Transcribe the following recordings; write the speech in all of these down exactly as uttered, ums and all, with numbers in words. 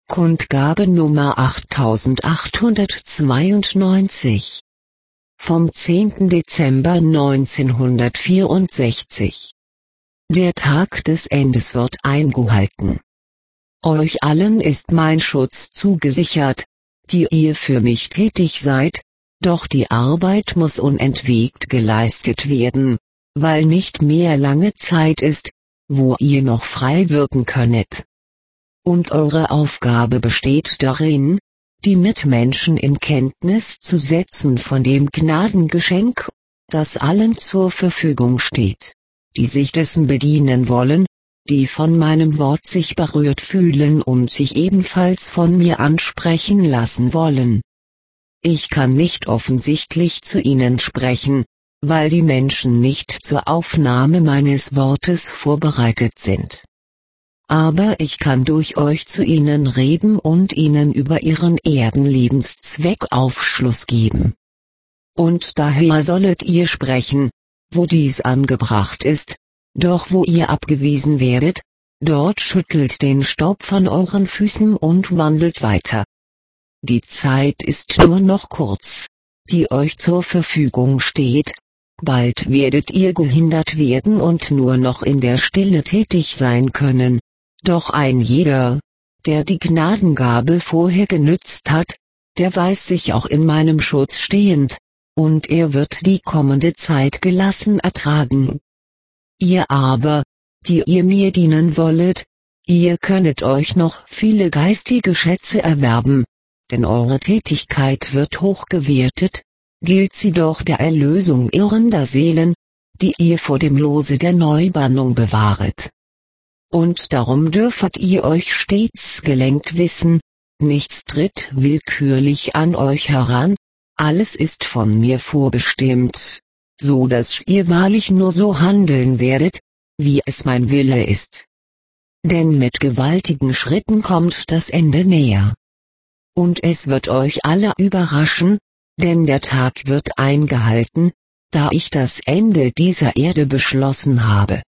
Kundgabe Nummer achttausendachthundertzweiundneunzig vom zehnten Dezember neunzehnhundertvierundsechzig. Der Tag des Endes wird eingehalten. Euch allen ist mein Schutz zugesichert, die ihr für mich tätig seid, doch die Arbeit muss unentwegt geleistet werden, weil nicht mehr lange Zeit ist, wo ihr noch frei wirken könnet. Und eure Aufgabe besteht darin, die Mitmenschen in Kenntnis zu setzen von dem Gnadengeschenk, das allen zur Verfügung steht, die sich dessen bedienen wollen, die von meinem Wort sich berührt fühlen und sich ebenfalls von mir ansprechen lassen wollen. Ich kann nicht offensichtlich zu ihnen sprechen, weil die Menschen nicht zur Aufnahme meines Wortes vorbereitet sind. Aber ich kann durch euch zu ihnen reden und ihnen über ihren Erdenlebenszweck Aufschluss geben. Und daher sollet ihr sprechen, wo dies angebracht ist, doch wo ihr abgewiesen werdet, dort schüttelt den Staub von euren Füßen und wandelt weiter. Die Zeit ist nur noch kurz, die euch zur Verfügung steht, bald werdet ihr gehindert werden und nur noch in der Stille tätig sein können. Doch ein jeder, der die Gnadengabe vorher genützt hat, der weiß sich auch in meinem Schutz stehend, und er wird die kommende Zeit gelassen ertragen. Ihr aber, die ihr mir dienen wollet, ihr könnet euch noch viele geistige Schätze erwerben, denn eure Tätigkeit wird hoch gewertet, gilt sie doch der Erlösung irrender Seelen, die ihr vor dem Lose der Neubannung bewahret. Und darum dürfet ihr euch stets gelenkt wissen, nichts tritt willkürlich an euch heran, alles ist von mir vorbestimmt, so dass ihr wahrlich nur so handeln werdet, wie es mein Wille ist. Denn mit gewaltigen Schritten kommt das Ende näher. Und es wird euch alle überraschen, denn der Tag wird eingehalten, da ich das Ende dieser Erde beschlossen habe.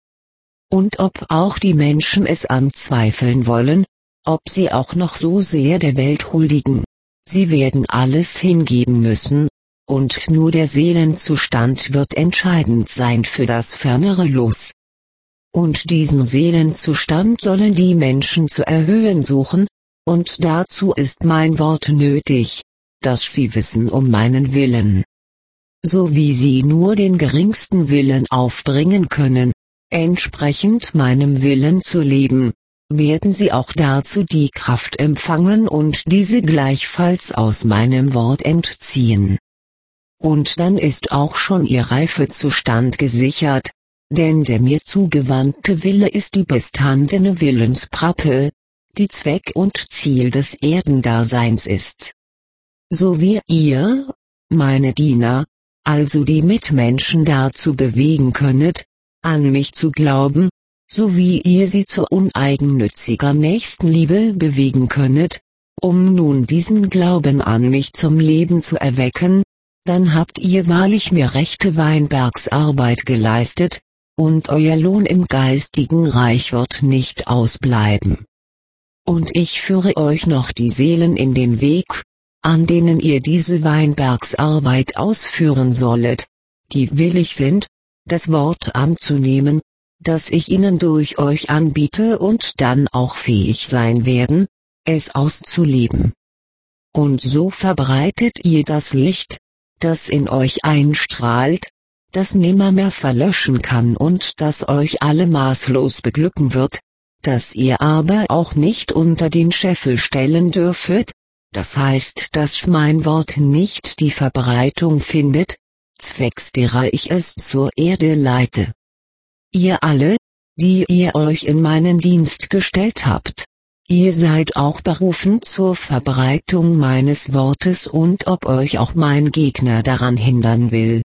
Und ob auch die Menschen es anzweifeln wollen, ob sie auch noch so sehr der Welt huldigen, sie werden alles hingeben müssen, und nur der Seelenzustand wird entscheidend sein für das fernere Los. Und diesen Seelenzustand sollen die Menschen zu erhöhen suchen, und dazu ist mein Wort nötig, dass sie wissen um meinen Willen. So wie sie nur den geringsten Willen aufbringen können, entsprechend meinem Willen zu leben, werden sie auch dazu die Kraft empfangen und diese gleichfalls aus meinem Wort entziehen. Und dann ist auch schon ihr Reifezustand gesichert, denn der mir zugewandte Wille ist die bestandene Willensprappe, die Zweck und Ziel des Erdendaseins ist. So wie ihr, meine Diener, also die Mitmenschen dazu bewegen könnet, an mich zu glauben, so wie ihr sie zu uneigennütziger Nächstenliebe bewegen könnet, um nun diesen Glauben an mich zum Leben zu erwecken, dann habt ihr wahrlich mir rechte Weinbergsarbeit geleistet, und euer Lohn im geistigen Reich wird nicht ausbleiben. Und ich führe euch noch die Seelen in den Weg, an denen ihr diese Weinbergsarbeit ausführen sollet, die willig sind, das Wort anzunehmen, das ich ihnen durch euch anbiete und dann auch fähig sein werden, es auszuleben. Und so verbreitet ihr das Licht, das in euch einstrahlt, das nimmermehr verlöschen kann und das euch alle maßlos beglücken wird, das ihr aber auch nicht unter den Scheffel stellen dürfet, das heißt, dass mein Wort nicht die Verbreitung findet, zwecks derer ich es zur Erde leite. Ihr alle, die ihr euch in meinen Dienst gestellt habt, ihr seid auch berufen zur Verbreitung meines Wortes und ob euch auch mein Gegner daran hindern will.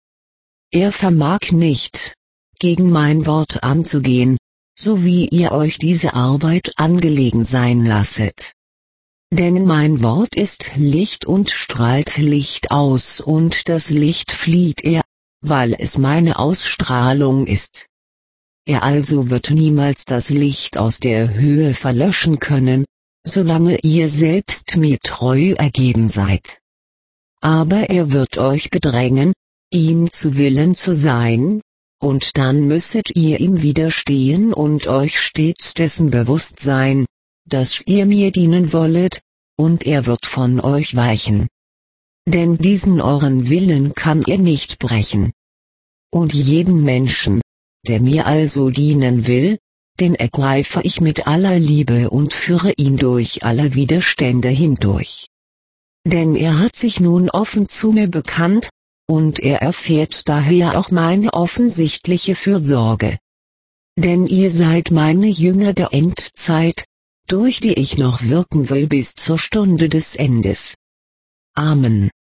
Er vermag nicht, gegen mein Wort anzugehen, so wie ihr euch diese Arbeit angelegen sein lasset. Denn mein Wort ist Licht und strahlt Licht aus und das Licht flieht er, weil es meine Ausstrahlung ist. Er also wird niemals das Licht aus der Höhe verlöschen können, solange ihr selbst mir treu ergeben seid. Aber er wird euch bedrängen, ihm zu Willen zu sein, und dann müsset ihr ihm widerstehen und euch stets dessen bewusst sein, dass ihr mir dienen wollet, und er wird von euch weichen. Denn diesen euren Willen kann er nicht brechen. Und jeden Menschen, der mir also dienen will, den ergreife ich mit aller Liebe und führe ihn durch alle Widerstände hindurch. Denn er hat sich nun offen zu mir bekannt, und er erfährt daher auch meine offensichtliche Fürsorge. Denn ihr seid meine Jünger der Endzeit, durch die ich noch wirken will bis zur Stunde des Endes. Amen.